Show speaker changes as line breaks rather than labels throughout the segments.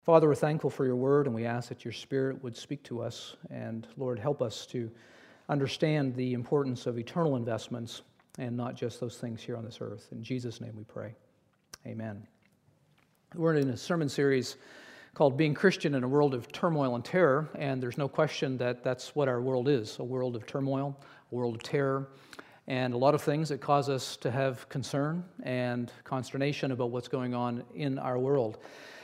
Father, we're thankful for your word, and we ask that your Spirit would speak to us. And Lord, help us to understand the importance of eternal investments and not just those things here on this earth. In Jesus' name we pray. Amen. We're in a sermon series called Being Christian in a World of Turmoil and Terror, and there's no question that that's what our world is, a world of turmoil, a world of terror, and a lot of things that cause us to have concern and consternation about what's going on in our world.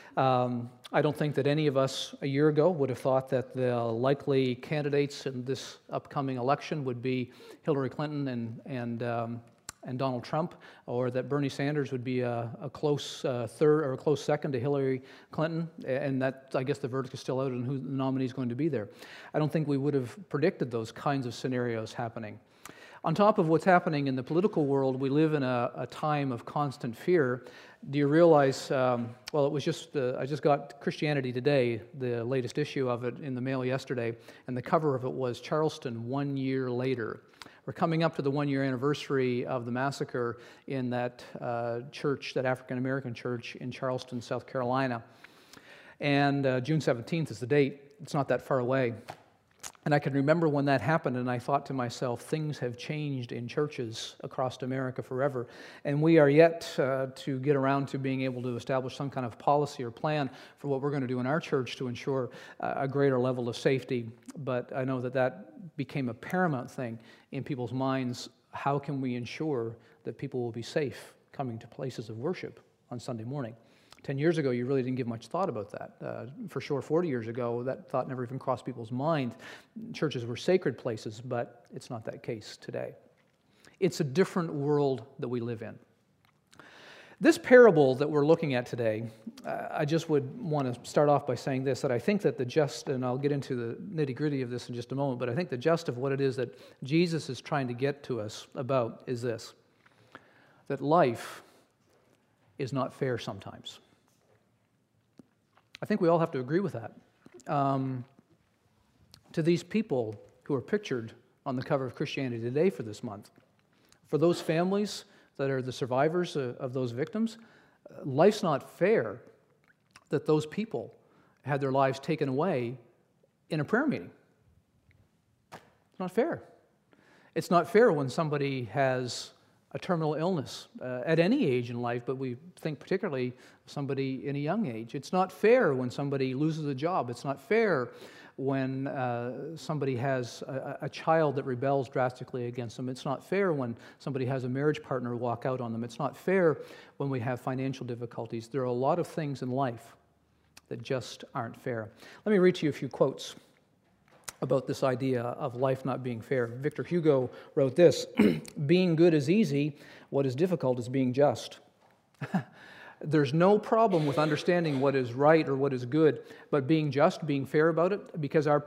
I don't think that any of us a year ago would have thought that the likely candidates in this upcoming election would be Hillary Clinton and Donald Trump, or that Bernie Sanders would be a close third or a close second to Hillary Clinton, and that, I guess, the verdict is still out on who the nominee is going to be there. I don't think we would have predicted those kinds of scenarios happening. On top of what's happening in the political world, we live in a time of constant fear. Do you realize, it was just, I just got Christianity Today, the latest issue of it, in the mail yesterday, and the cover of it was Charleston 1 year later. We're coming up to the 1 year anniversary of the massacre in that church, that African-American church in Charleston, South Carolina. And June 17th is the date. It's not that far away. And I can remember when that happened, and I thought to myself, things have changed in churches across America forever. And we are yet to get around to being able to establish some kind of policy or plan for what we're going to do in our church to ensure a greater level of safety. But I know that that became a paramount thing in people's minds. How can we ensure that people will be safe coming to places of worship on Sunday morning? 10 years ago, you really didn't give much thought about that. For sure, 40 years ago, that thought never even crossed people's mind. Churches were sacred places, but it's not that case today. It's a different world that we live in. This parable that we're looking at today, I just would want to start off by saying this, that I think that the gist, and I'll get into the nitty-gritty of this in just a moment, but I think the gist of what it is that Jesus is trying to get to us about is this, that life is not fair sometimes. I think we all have to agree with that. To these people who are pictured on the cover of Christianity Today for this month, for those families that are the survivors of those victims, life's not fair that those people had their lives taken away in a prayer meeting. It's not fair. It's not fair when somebody has a terminal illness at any age in life, but we think particularly somebody in a young age. It's not fair when somebody loses a job. It's not fair when somebody has a child that rebels drastically against them. It's not fair when somebody has a marriage partner walk out on them. It's not fair when we have financial difficulties. There are a lot of things in life that just aren't fair. Let me read to you a few quotes about this idea of life not being fair. Victor Hugo wrote this, "Being good is easy, what is difficult is being just." There's no problem with understanding what is right or what is good, but being just, being fair about it, because our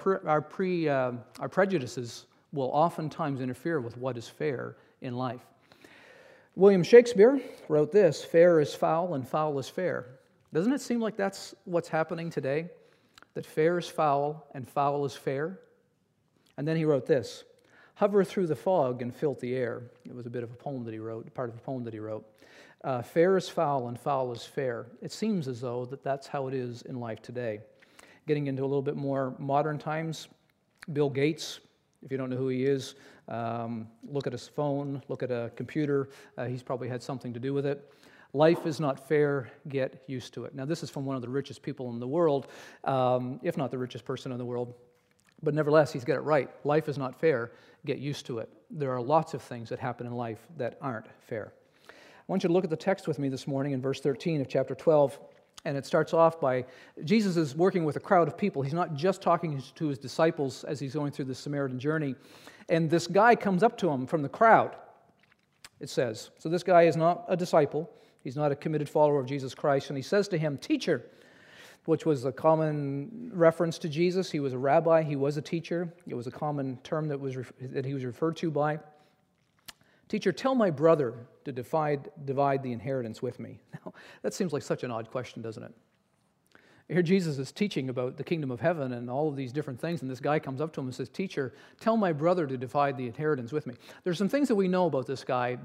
prejudices will oftentimes interfere with what is fair in life. William Shakespeare wrote this, "Fair is foul and foul is fair." Doesn't it seem like that's what's happening today? That fair is foul and foul is fair? And then he wrote this, "Hover through the fog and filthy air." It was a bit of a poem that he wrote, part of a poem that he wrote. Fair is foul and foul is fair. It seems as though that's how it is in life today. Getting into a little bit more modern times, Bill Gates, if you don't know who he is, look at his phone, look at a computer. He's probably had something to do with it. Life is not fair, get used to it. Now, this is from one of the richest people in the world, if not the richest person in the world. But nevertheless, he's got it right. Life is not fair, get used to it. There are lots of things that happen in life that aren't fair. I want you to look at the text with me this morning in verse 13 of chapter 12. And it starts off by, Jesus is working with a crowd of people. He's not just talking to his disciples as he's going through the Samaritan journey. And this guy comes up to him from the crowd, it says. So this guy is not a disciple. He's not a committed follower of Jesus Christ. And he says to him, "Teacher," which was a common reference to Jesus. He was a rabbi. He was a teacher. It was a common term that he was referred to by. "Teacher, tell my brother to divide the inheritance with me." Now, that seems like such an odd question, doesn't it? Here Jesus is teaching about the kingdom of heaven and all of these different things, and this guy comes up to him and says, "Teacher, tell my brother to divide the inheritance with me." There's some things that we know about this guy that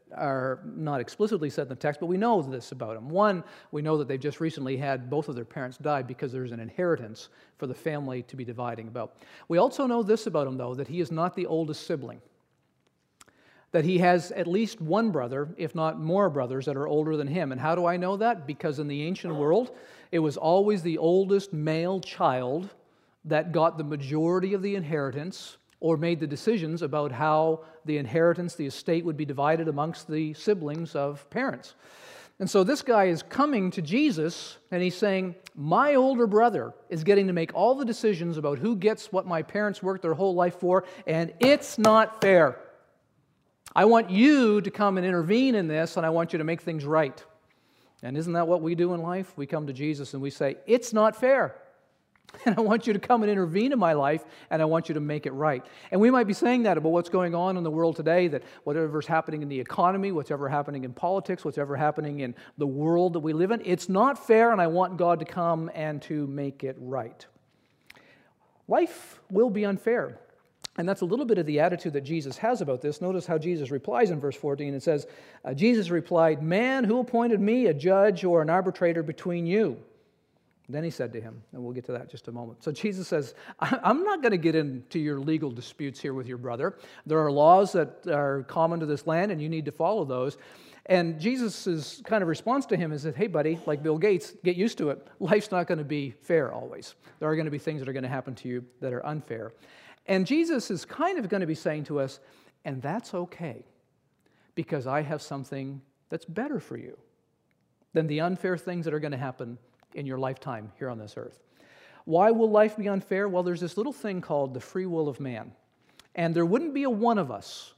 are not explicitly said in the text, but we know this about them. One, we know that they've just recently had both of their parents die because there's an inheritance for the family to be dividing about. We also know this about him, though, that he is not the oldest sibling, that he has at least one brother, if not more brothers, that are older than him. And how do I know that? Because in the ancient world, it was always the oldest male child that got the majority of the inheritance or made the decisions about how the inheritance, the estate, would be divided amongst the siblings of parents. And so this guy is coming to Jesus, and he's saying, my older brother is getting to make all the decisions about who gets what my parents worked their whole life for, and it's not fair. I want you to come and intervene in this, and I want you to make things right. And isn't that what we do in life? We come to Jesus and we say, it's not fair. And I want you to come and intervene in my life, and I want you to make it right. And we might be saying that about what's going on in the world today, that whatever's happening in the economy, whatever happening in politics, whatever happening in the world that we live in, it's not fair, and I want God to come and to make it right. Life will be unfair. And that's a little bit of the attitude that Jesus has about this. Notice how Jesus replies in verse 14. It says, Jesus replied, man, who appointed me a judge or an arbitrator between you? Then he said to him, and we'll get to that in just a moment. So Jesus says, I'm not going to get into your legal disputes here with your brother. There are laws that are common to this land, and you need to follow those. And Jesus' kind of response to him is that, hey, buddy, like Bill Gates, get used to it. Life's not going to be fair always. There are going to be things that are going to happen to you that are unfair. And Jesus is kind of going to be saying to us, and that's okay, because I have something that's better for you than the unfair things that are going to happen in your lifetime here on this earth. Why will life be unfair? Well, there's this little thing called the free will of man. And there wouldn't be a one of us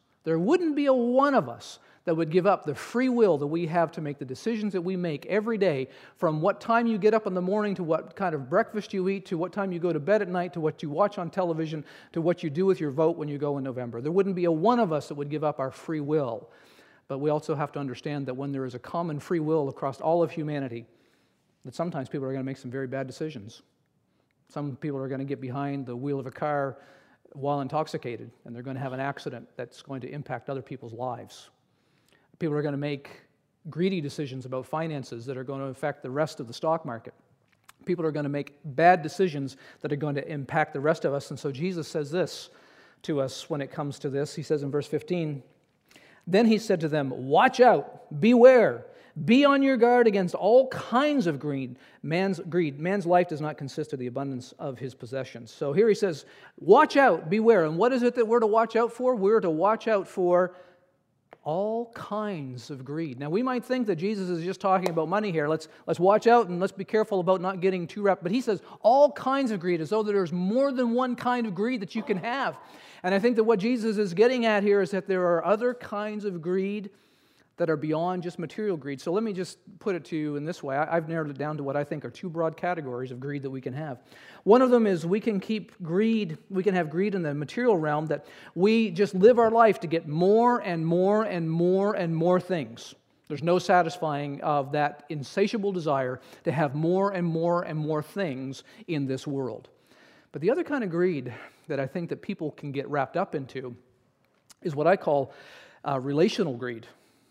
that would give up the free will that we have to make the decisions that we make every day, from what time you get up in the morning to what kind of breakfast you eat, to what time you go to bed at night, to what you watch on television, to what you do with your vote when you go in November. There wouldn't be a one of us that would give up our free will. But we also have to understand that when there is a common free will across all of humanity, that sometimes people are going to make some very bad decisions. Some people are going to get behind the wheel of a car while intoxicated, and they're going to have an accident that's going to impact other people's lives. People are going to make greedy decisions about finances that are going to affect the rest of the stock market. People are going to make bad decisions that are going to impact the rest of us. And so Jesus says this to us when it comes to this. He says in verse 15, then he said to them, watch out, beware. Be on your guard against all kinds of greed. Man's life does not consist of the abundance of his possessions. So here he says, watch out, beware. And what is it that we're to watch out for? We're to watch out for all kinds of greed. Now, we might think that Jesus is just talking about money here. Let's watch out and let's be careful about not getting too wrapped. But he says all kinds of greed, as though there's more than one kind of greed that you can have. And I think that what Jesus is getting at here is that there are other kinds of greed that are beyond just material greed. So let me just put it to you in this way. I've narrowed it down to what I think are two broad categories of greed that we can have. One of them is we can have greed in the material realm, that we just live our life to get more and more and more and more things. There's no satisfying of that insatiable desire to have more and more and more things in this world. But the other kind of greed that I think that people can get wrapped up into is what I call relational greed.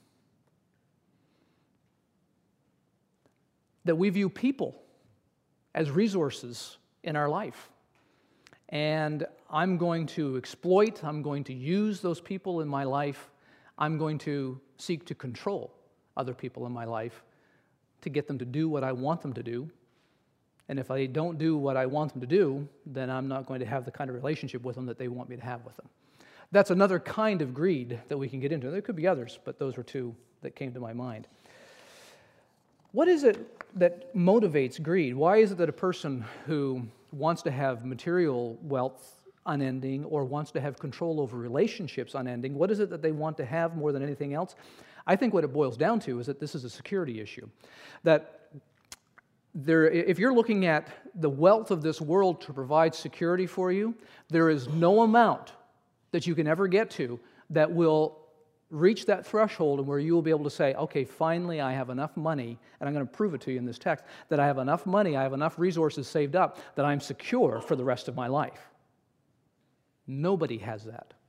That we view people as resources in our life. And I'm going to exploit, I'm going to use those people in my life. I'm going to seek to control other people in my life to get them to do what I want them to do. And if I don't do what I want them to do, then I'm not going to have the kind of relationship with them that they want me to have with them. That's another kind of greed that we can get into. There could be others, but those were two that came to my mind. What is it that motivates greed? Why is it that a person who wants to have material wealth unending or wants to have control over relationships unending, what is it that they want to have more than anything else? I think what it boils down to is that this is a security issue. That if you're looking at the wealth of this world to provide security for you, there is no amount that you can ever get to that will reach that threshold and where you will be able to say, okay, finally I have enough money, and I'm going to prove it to you in this text, that I have enough money, I have enough resources saved up, that I'm secure for the rest of my life. Nobody has that.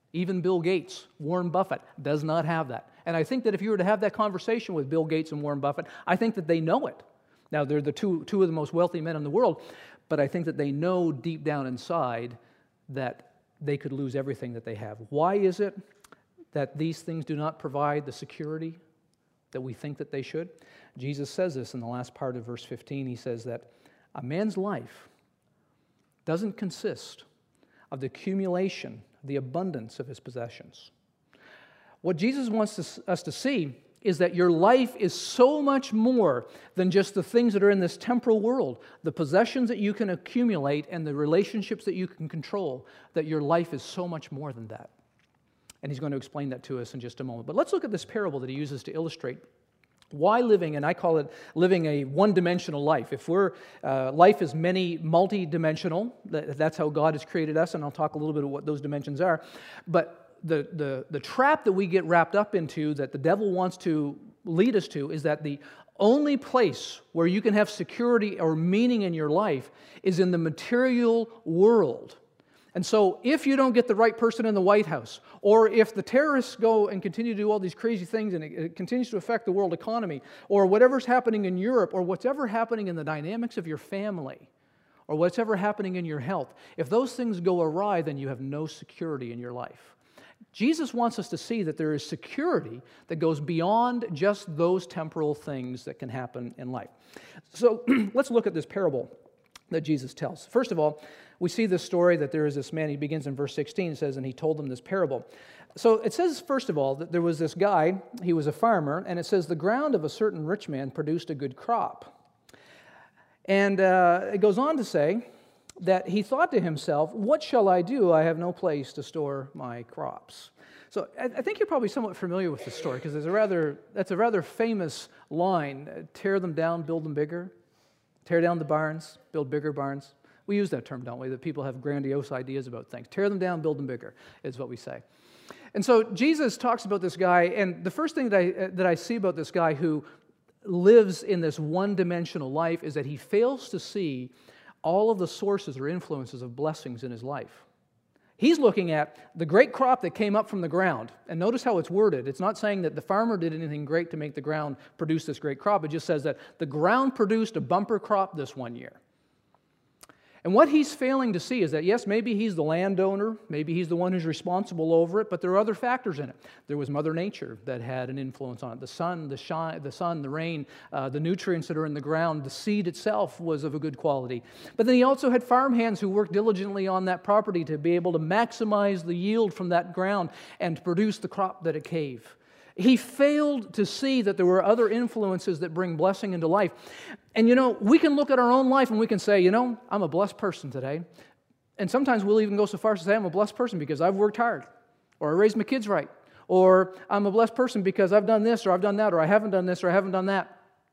Even Bill Gates, Warren Buffett, does not have that. And I think that if you were to have that conversation with Bill Gates and Warren Buffett, I think that they know it. Now, they're the two of the most wealthy men in the world, but I think that they know deep down inside that they could lose everything that they have. Why is it that these things do not provide the security that we think that they should? Jesus says this in the last part of verse 15. He says that a man's life doesn't consist of the accumulation, the abundance of his possessions. What Jesus wants us to see is that your life is so much more than just the things that are in this temporal world, the possessions that you can accumulate and the relationships that you can control, that your life is so much more than that. And he's going to explain that to us in just a moment. But let's look at this parable that he uses to illustrate why living, and I call it living a one-dimensional life. If life is multi-dimensional, that's how God has created us, and I'll talk a little bit of what those dimensions are. But the trap that we get wrapped up into, that the devil wants to lead us to, is that the only place where you can have security or meaning in your life is in the material world. And so if you don't get the right person in the White House, or if the terrorists go and continue to do all these crazy things and it continues to affect the world economy, or whatever's happening in Europe, or whatever happening in the dynamics of your family, or whatever happening in your health, if those things go awry, then you have no security in your life. Jesus wants us to see that there is security that goes beyond just those temporal things that can happen in life. So let's look at this parable that Jesus tells. First of all, we see this story that there is this man. He begins in verse 16, it says, and he told them this parable. So it says, first of all, that there was this guy, he was a farmer, and it says, the ground of a certain rich man produced a good crop. And it goes on to say that he thought to himself, what shall I do? I have no place to store my crops. So I think you're probably somewhat familiar with this story, because that's a rather famous line, tear them down, build them bigger. Tear down the barns, build bigger barns. We use that term, don't we? That people have grandiose ideas about things. Tear them down, build them bigger, is what we say. And so Jesus talks about this guy, and the first thing that I see about this guy who lives in this one-dimensional life is that he fails to see all of the sources or influences of blessings in his life. He's looking at the great crop that came up from the ground. And notice how it's worded. It's not saying that the farmer did anything great to make the ground produce this great crop. It just says that the ground produced a bumper crop this one year. And what he's failing to see is that, yes, maybe he's the landowner, maybe he's the one who's responsible over it, but there are other factors in it. There was Mother Nature that had an influence on it. The sun, the rain, the nutrients that are in the ground, the seed itself was of a good quality. But then he also had farm hands who worked diligently on that property to be able to maximize the yield from that ground and to produce the crop that it gave. He failed to see that there were other influences that bring blessing into life. And we can look at our own life and we can say, I'm a blessed person today. And sometimes we'll even go so far as to say, I'm a blessed person because I've worked hard, or I raised my kids right, or I'm a blessed person because I've done this, or I've done that, or I haven't done this, or I haven't done that.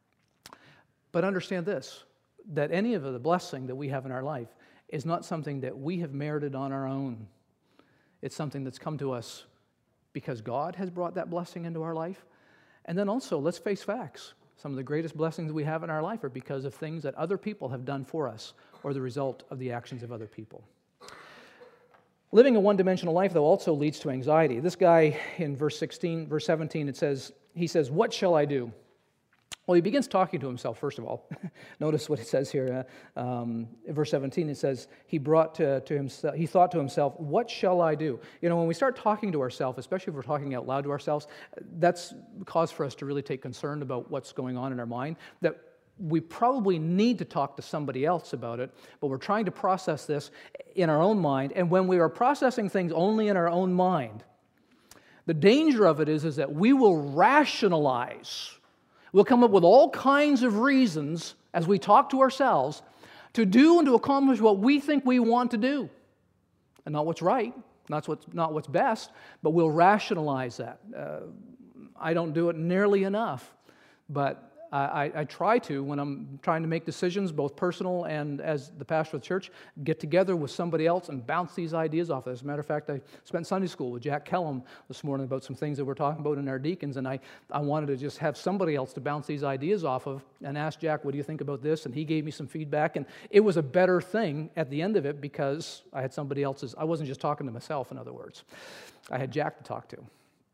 But understand this, that any of the blessing that we have in our life is not something that we have merited on our own. It's something that's come to us because God has brought that blessing into our life. And then also, let's face facts. Some of the greatest blessings we have in our life are because of things that other people have done for us, or the result of the actions of other people. Living a one-dimensional life, though, also leads to anxiety. This guy in verse 17, he says, what shall I do? Well, he begins talking to himself, first of all. Notice what it says here. In verse 17, it says, he thought to himself, what shall I do? When we start talking to ourselves, especially if we're talking out loud to ourselves, that's cause for us to really take concern about what's going on in our mind, that we probably need to talk to somebody else about it, but we're trying to process this in our own mind. And when we are processing things only in our own mind, the danger of it is that we will rationalize. We'll come up with all kinds of reasons as we talk to ourselves to do and to accomplish what we think we want to do. And not what's right, not what's best, but we'll rationalize that. I don't do it nearly enough, but I try to, when I'm trying to make decisions, both personal and as the pastor of the church, get together with somebody else and bounce these ideas off. As a matter of fact, I spent Sunday school with Jack Kellum this morning about some things that we're talking about in our deacons, and I wanted to just have somebody else to bounce these ideas off of and ask Jack, what do you think about this? And he gave me some feedback, and it was a better thing at the end of it because I had somebody else's. I wasn't just talking to myself, in other words. I had Jack to talk to.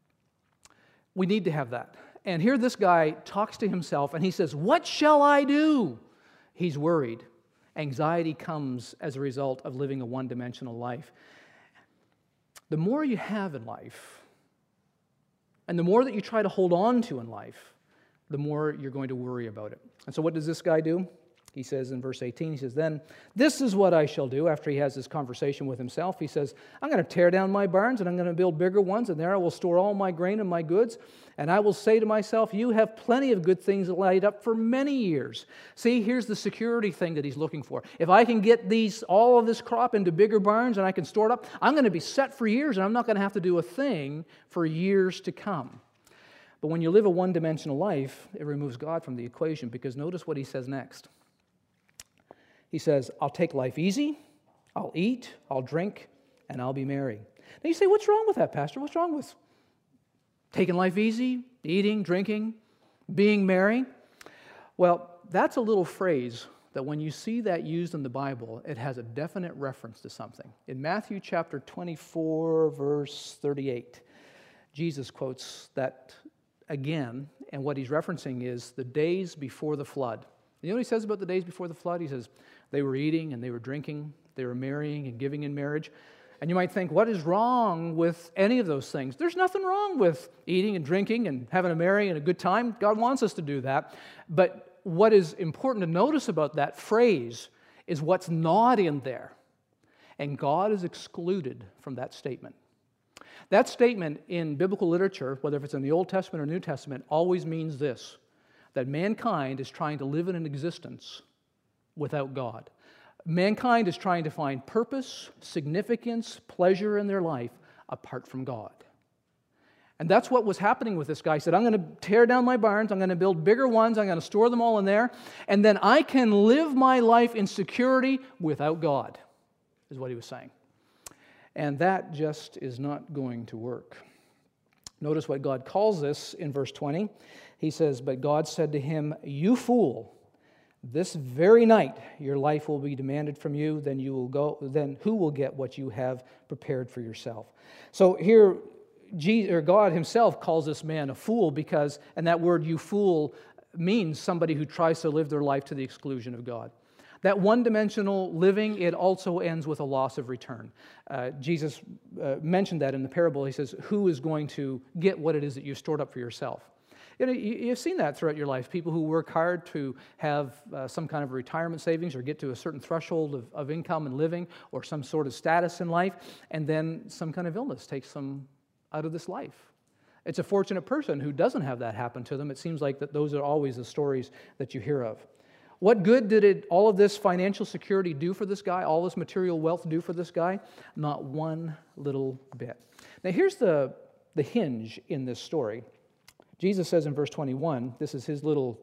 We need to have that. And here this guy talks to himself and he says, what shall I do? He's worried. Anxiety comes as a result of living a one-dimensional life. The more you have in life, and the more that you try to hold on to in life, the more you're going to worry about it. And so what does this guy do? He says in verse 18, he says, then this is what I shall do after he has this conversation with himself. He says, I'm going to tear down my barns and I'm going to build bigger ones, and there I will store all my grain and my goods. And I will say to myself, you have plenty of good things laid up for many years. See, here's the security thing that he's looking for. If I can get all of this crop into bigger barns and I can store it up, I'm going to be set for years and I'm not going to have to do a thing for years to come. But when you live a one-dimensional life, it removes God from the equation, because notice what he says next. He says, I'll take life easy, I'll eat, I'll drink, and I'll be merry. Now you say, what's wrong with that, Pastor? What's wrong with taking life easy, eating, drinking, being merry? Well, that's a little phrase that when you see that used in the Bible, it has a definite reference to something. In Matthew chapter 24, verse 38, Jesus quotes that again, and what he's referencing is the days before the flood. You know what he says about the days before the flood? He says, they were eating and they were drinking, they were marrying and giving in marriage. And you might think, what is wrong with any of those things? There's nothing wrong with eating and drinking and having a merry and a good time. God wants us to do that. But what is important to notice about that phrase is what's not in there. And God is excluded from that statement. That statement in biblical literature, whether if it's in the Old Testament or New Testament, always means this, that mankind is trying to live in an existence without God. Mankind is trying to find purpose, significance, pleasure in their life apart from God. And that's what was happening with this guy. He said, I'm going to tear down my barns, I'm going to build bigger ones, I'm going to store them all in there, and then I can live my life in security without God, is what he was saying. And that just is not going to work. Notice what God calls this in verse 20. He says, but God said to him, you fool, this very night your life will be demanded from you, then who will get what you have prepared for yourself? So here, God himself calls this man a fool because, and that word you fool means somebody who tries to live their life to the exclusion of God. That one-dimensional living, it also ends with a loss of return. Jesus mentioned that in the parable. He says, who is going to get what it is that you've stored up for yourself? You know, you've seen that throughout your life. People who work hard to have some kind of retirement savings or get to a certain threshold of income and living or some sort of status in life, and then some kind of illness takes them out of this life. It's a fortunate person who doesn't have that happen to them. It seems like that those are always the stories that you hear of. What good did all of this financial security do for this guy, all this material wealth do for this guy? Not one little bit. Now here's the hinge in this story. Jesus says in verse 21, this is his little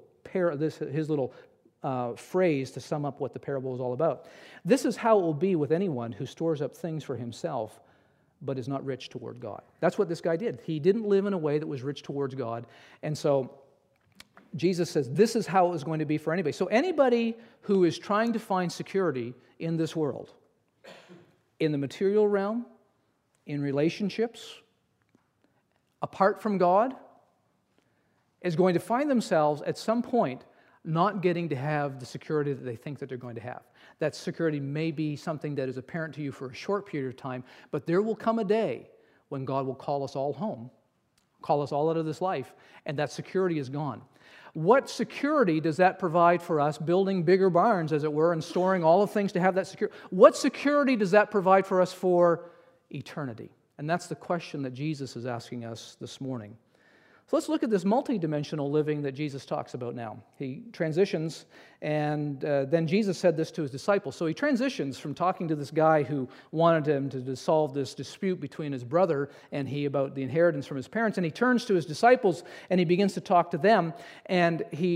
phrase to sum up what the parable is all about. This is how it will be with anyone who stores up things for himself, but is not rich toward God. That's what this guy did. He didn't live in a way that was rich towards God. And so Jesus says this is how it was going to be for anybody. So anybody who is trying to find security in this world, in the material realm, in relationships, apart from God, is going to find themselves at some point not getting to have the security that they think that they're going to have. That security may be something that is apparent to you for a short period of time, but there will come a day when God will call us all home, call us all out of this life, and that security is gone. What security does that provide for us, building bigger barns, as it were, and storing all of things to have that security? What security does that provide for us for eternity? And that's the question that Jesus is asking us this morning. So let's look at this multidimensional living that Jesus talks about now. He transitions, and then Jesus said this to his disciples. So he transitions from talking to this guy who wanted him to solve this dispute between his brother and he about the inheritance from his parents, and he turns to his disciples and he begins to talk to them, and he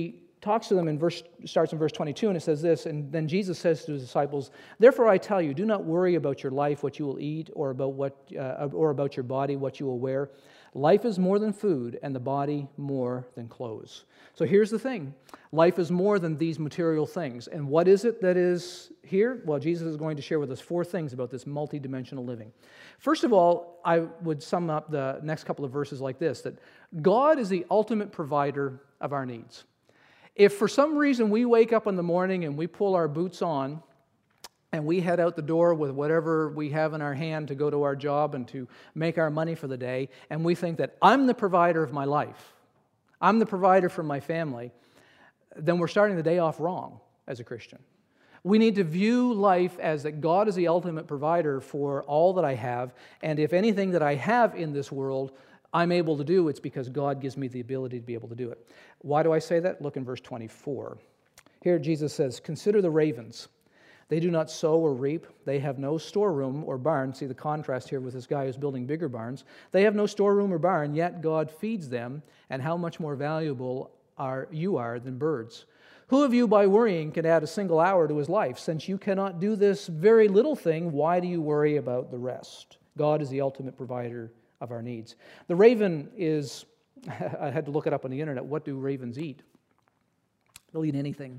talks to them starts in verse 22, and it says this, and then Jesus says to his disciples, "Therefore I tell you, do not worry about your life, what you will eat, or about your body, what you will wear. Life is more than food, and the body more than clothes." So here's the thing. Life is more than these material things. And what is it that is here? Well, Jesus is going to share with us 4 things about this multidimensional living. First of all, I would sum up the next couple of verses like this, that God is the ultimate provider of our needs. If for some reason we wake up in the morning and we pull our boots on and we head out the door with whatever we have in our hand to go to our job and to make our money for the day, and we think that I'm the provider of my life, I'm the provider for my family, then we're starting the day off wrong as a Christian. We need to view life as that God is the ultimate provider for all that I have, and if anything that I have in this world I'm able to do, it's because God gives me the ability to be able to do it. Why do I say that? Look in verse 24. Here Jesus says, "Consider the ravens. They do not sow or reap. They have no storeroom or barn." See the contrast here with this guy who's building bigger barns. "They have no storeroom or barn, yet God feeds them, and how much more valuable you are than birds. Who of you by worrying can add a single hour to his life? Since you cannot do this very little thing, why do you worry about the rest?" God is the ultimate provider of our needs. The raven is, I had to look it up on the internet, what do ravens eat? They'll eat anything.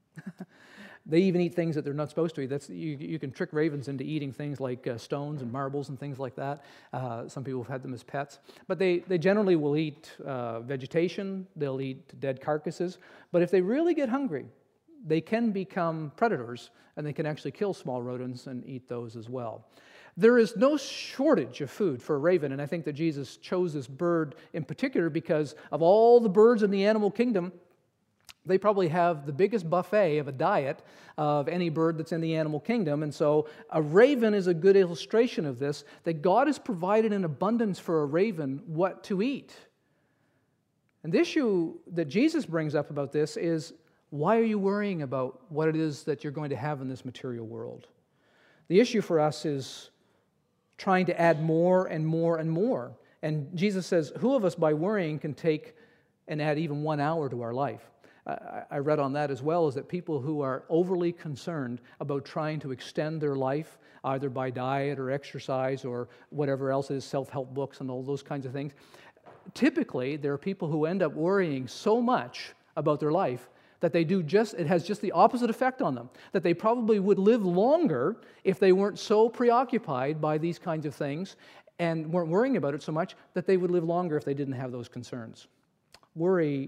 They even eat things that they're not supposed to eat. You can trick ravens into eating things like stones and marbles and things like that. Some people have had them as pets. But they generally will eat vegetation, they'll eat dead carcasses. But if they really get hungry, they can become predators, and they can actually kill small rodents and eat those as well. There is no shortage of food for a raven, and I think that Jesus chose this bird in particular because of all the birds in the animal kingdom, they probably have the biggest buffet of a diet of any bird that's in the animal kingdom. And so a raven is a good illustration of this, that God has provided in abundance for a raven what to eat. And the issue that Jesus brings up about this is, why are you worrying about what it is that you're going to have in this material world? The issue for us is trying to add more and more and more. And Jesus says, who of us by worrying can take and add even 1 hour to our life? I read on that as well, is that people who are overly concerned about trying to extend their life, either by diet or exercise or whatever else it is, self-help books and all those kinds of things, typically there are people who end up worrying so much about their life that it has just the opposite effect on them, that they probably would live longer if they weren't so preoccupied by these kinds of things and weren't worrying about it so much, that they would live longer if they didn't have those concerns. We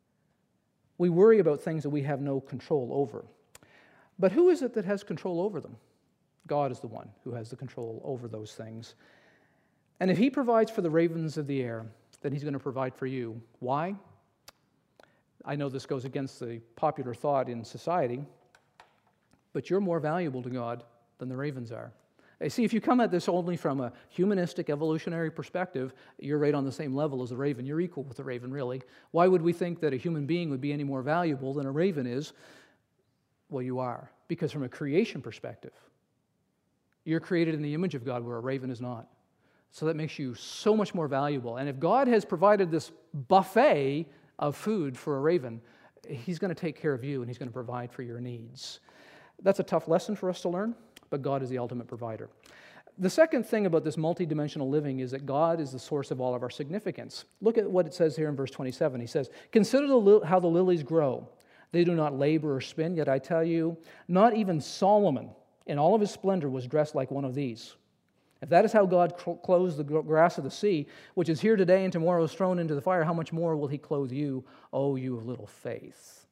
worry about things that we have no control over. But who is it that has control over them? God is the one who has the control over those things. And if He provides for the ravens of the air, then He's going to provide for you. Why? I know this goes against the popular thought in society, but you're more valuable to God than the ravens are. See, if you come at this only from a humanistic, evolutionary perspective, you're right on the same level as the raven. You're equal with the raven, really. Why would we think that a human being would be any more valuable than a raven is? Well, you are. Because from a creation perspective, you're created in the image of God where a raven is not. So that makes you so much more valuable. And if God has provided this buffet of food for a raven, He's going to take care of you and He's going to provide for your needs. That's a tough lesson for us to learn, but God is the ultimate provider. The second thing about this multidimensional living is that God is the source of all of our significance. Look at what it says here in verse 27. He says, "Consider how the lilies grow. They do not labor or spin, yet I tell you, not even Solomon in all of his splendor was dressed like one of these. If that is how God clothes the grass of the sea, which is here today and tomorrow is thrown into the fire, how much more will He clothe you, O you of little faith?"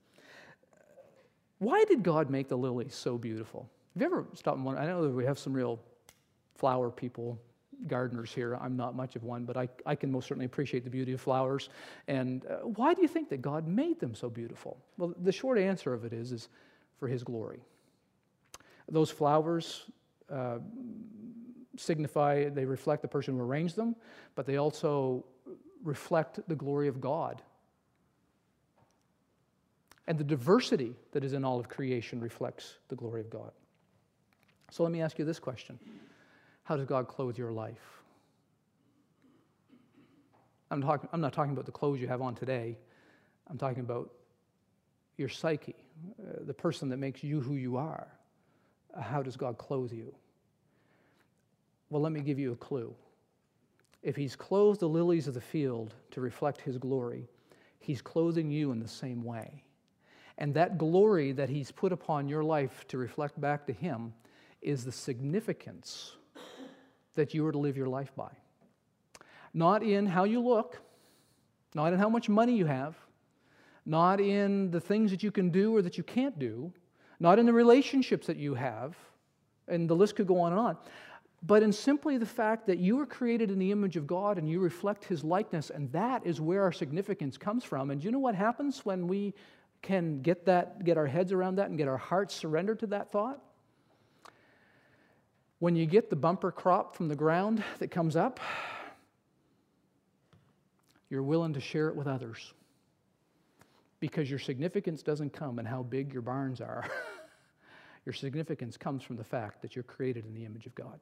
Why did God make the lilies so beautiful? Have you ever stopped and wondered? I know that we have some real flower people, gardeners here. I'm not much of one, but I can most certainly appreciate the beauty of flowers. And why do you think that God made them so beautiful? Well, the short answer of it is for His glory. Those flowers they reflect the person who arranged them, but they also reflect the glory of God. And the diversity that is in all of creation reflects the glory of God. So let me ask you this question. How does God clothe your life? I'm not talking about the clothes you have on today. I'm talking about your psyche, the person that makes you who you are. How does God clothe you? Well, let me give you a clue. If He's clothed the lilies of the field to reflect His glory, He's clothing you in the same way. And that glory that He's put upon your life to reflect back to Him is the significance that you are to live your life by. Not in how you look, not in how much money you have, not in the things that you can do or that you can't do, not in the relationships that you have, and the list could go on and on, but in simply the fact that you were created in the image of God and you reflect His likeness, and that is where our significance comes from. And do you know what happens when we can get our heads around that and get our hearts surrendered to that thought? When you get the bumper crop from the ground that comes up, you're willing to share it with others. Because your significance doesn't come in how big your barns are. Your significance comes from the fact that you're created in the image of God.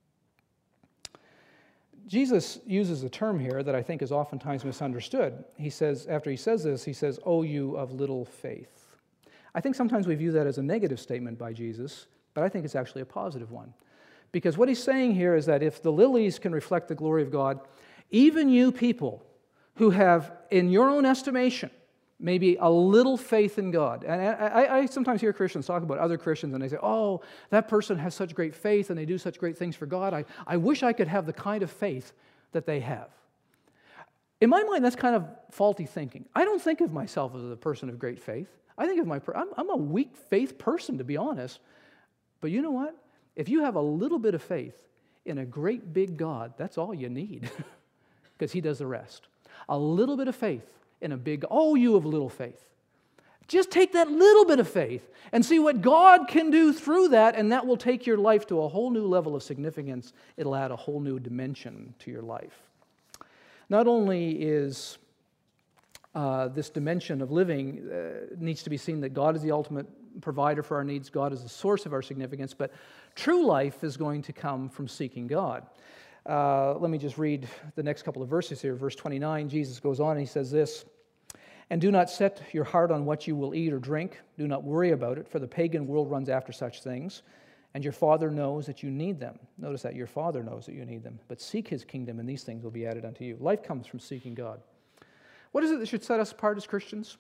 Jesus uses a term here that I think is oftentimes misunderstood. He says, after he says this, he says, "O you of little faith." I think sometimes we view that as a negative statement by Jesus, but I think it's actually a positive one. Because what he's saying here is that if the lilies can reflect the glory of God, even you people who have, in your own estimation, maybe a little faith in God. And I sometimes hear Christians talk about other Christians and they say, "Oh, that person has such great faith and they do such great things for God. I wish I could have the kind of faith that they have." In my mind, that's kind of faulty thinking. I don't think of myself as a person of great faith. I think of I'm a weak faith person, to be honest. But you know what? If you have a little bit of faith in a great big God, that's all you need, because He does the rest. A little bit of faith in a big, "Oh, you of little faith." Just take that little bit of faith and see what God can do through that, and that will take your life to a whole new level of significance. It'll add a whole new dimension to your life. Not only is this dimension of living needs to be seen that God is the ultimate provider for our needs, God is the source of our significance, but true life is going to come from seeking God. Let me just read the next couple of verses here. Verse 29, Jesus goes on and He says this, "And do not set your heart on what you will eat or drink. Do not worry about it, for the pagan world runs after such things, and your Father knows that you need them." Notice that your Father knows that you need them. "But seek His kingdom, and these things will be added unto you." Life comes from seeking God. What is it that should set us apart as Christians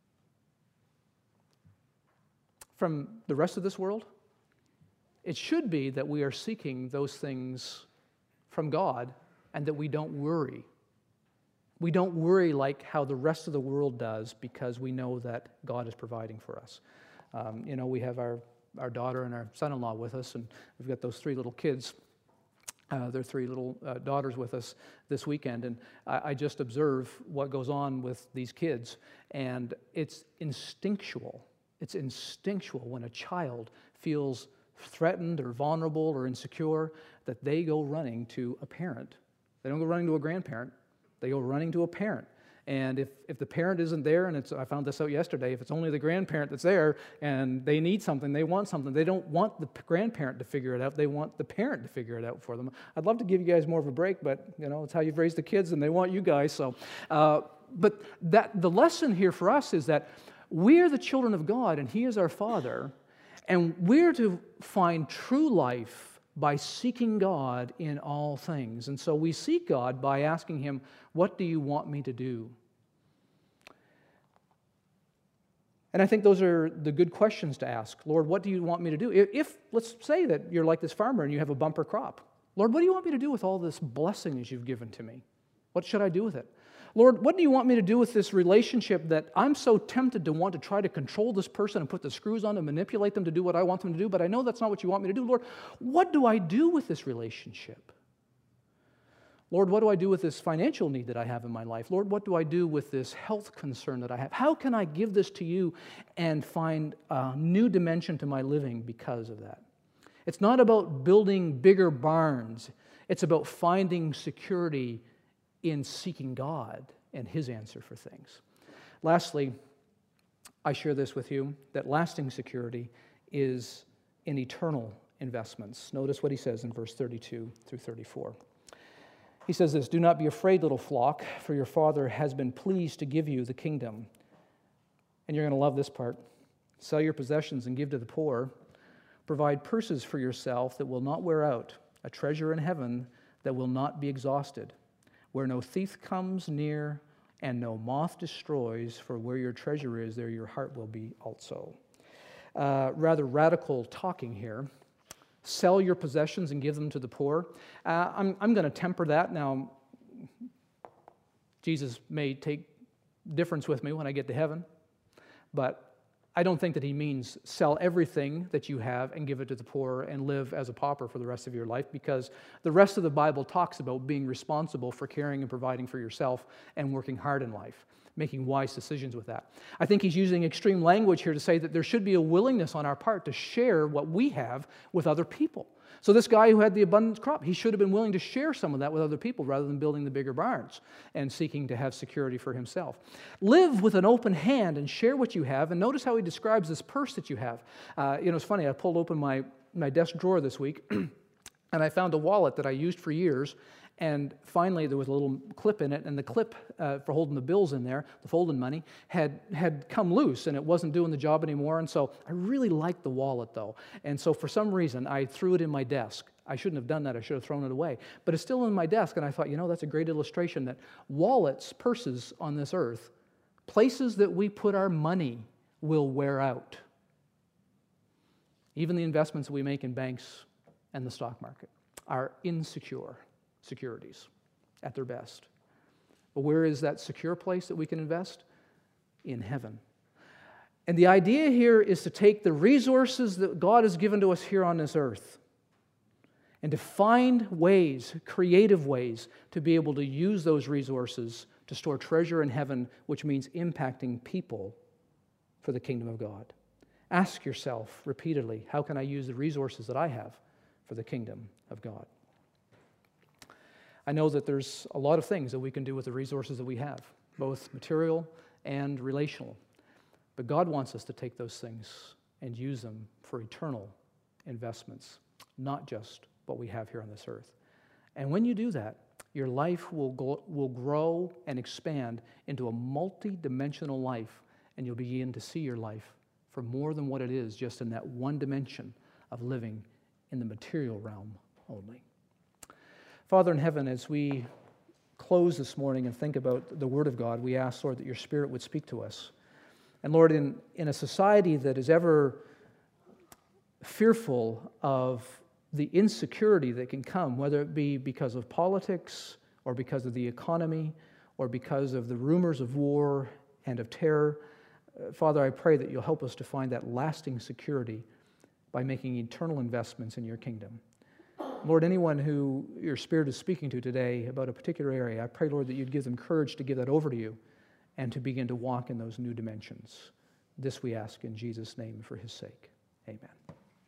from the rest of this world? It should be that we are seeking those things from God and that we don't worry. We don't worry like how the rest of the world does, because we know that God is providing for us. We have our daughter and our son-in-law with us, and we've got those three little kids. Their three little daughters with us this weekend, and I just observe what goes on with these kids, and it's instinctual. It's instinctual when a child feels threatened or vulnerable or insecure that they go running to a parent. They don't go running to a grandparent. They go running to a parent. And if the parent isn't there, and I found this out yesterday, if it's only the grandparent that's there and they need something, they want something, they don't want the grandparent to figure it out, they want the parent to figure it out for them. I'd love to give you guys more of a break, but it's how you've raised the kids and they want you guys. So, but the lesson here for us is that we're the children of God and He is our Father, and we're to find true life by seeking God in all things. And so we seek God by asking Him, "What do you want me to do?" And I think those are the good questions to ask. Lord, what do you want me to do? If let's say that you're like this farmer and you have a bumper crop. Lord, what do you want me to do with all this blessing that you've given to me? What should I do with it? Lord, what do you want me to do with this relationship that I'm so tempted to want to try to control this person and put the screws on and manipulate them to do what I want them to do, but I know that's not what you want me to do. Lord, what do I do with this relationship? Lord, what do I do with this financial need that I have in my life? Lord, what do I do with this health concern that I have? How can I give this to you and find a new dimension to my living because of that? It's not about building bigger barns. It's about finding security in seeking God and His answer for things. Lastly, I share this with you, that lasting security is in eternal investments. Notice what he says in verse 32 through 34. He says this, "Do not be afraid, little flock, for your Father has been pleased to give you the kingdom. And you're going to love this part. Sell your possessions and give to the poor. Provide purses for yourself that will not wear out, a treasure in heaven that will not be exhausted, where no thief comes near and no moth destroys, for where your treasure is, there your heart will be also. Rather radical talking here. Sell your possessions and give them to the poor. I'm going to temper that. Now, Jesus may take difference with me when I get to heaven, but I don't think that he means sell everything that you have and give it to the poor and live as a pauper for the rest of your life, because the rest of the Bible talks about being responsible for caring and providing for yourself and working hard in life, making wise decisions with that. I think he's using extreme language here to say that there should be a willingness on our part to share what we have with other people. So this guy who had the abundant crop, he should have been willing to share some of that with other people rather than building the bigger barns and seeking to have security for himself. Live with an open hand and share what you have. And notice how he describes this purse that you have. It's funny, I pulled open my desk drawer this week and I found a wallet that I used for years. And finally, there was a little clip in it, and the clip for holding the bills in there, the folding money, had come loose, and it wasn't doing the job anymore. And so I really liked the wallet, though. And so for some reason, I threw it in my desk. I shouldn't have done that. I should have thrown it away. But it's still in my desk, and I thought, that's a great illustration that wallets, purses on this earth, places that we put our money will wear out. Even the investments we make in banks and the stock market are insecure securities at their best. But where is that secure place that we can invest? In heaven. And the idea here is to take the resources that God has given to us here on this earth and to find ways, creative ways, to be able to use those resources to store treasure in heaven, which means impacting people for the kingdom of God. Ask yourself repeatedly, how can I use the resources that I have for the kingdom of God? I know that there's a lot of things that we can do with the resources that we have, both material and relational. But God wants us to take those things and use them for eternal investments, not just what we have here on this earth. And when you do that, your life will grow and expand into a multi-dimensional life, and you'll begin to see your life for more than what it is just in that one dimension of living in the material realm only. Father in heaven, as we close this morning and think about the Word of God, we ask, Lord, that your Spirit would speak to us. And Lord, in a society that is ever fearful of the insecurity that can come, whether it be because of politics or because of the economy or because of the rumors of war and of terror, Father, I pray that you'll help us to find that lasting security by making eternal investments in your kingdom. Lord, anyone who your Spirit is speaking to today about a particular area, I pray, Lord, that you'd give them courage to give that over to you and to begin to walk in those new dimensions. This we ask in Jesus' name for his sake. Amen.